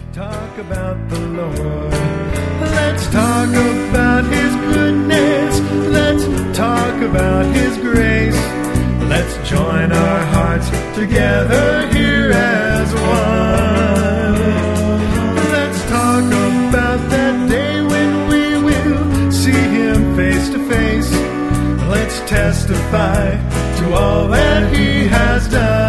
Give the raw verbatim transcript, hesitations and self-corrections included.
talk about the Lord. Let's talk about His goodness. Let's talk about His grace. Let's join our hearts together here as one. Let's talk about that day when we will see Him face to face. Let's testify to all that He has done.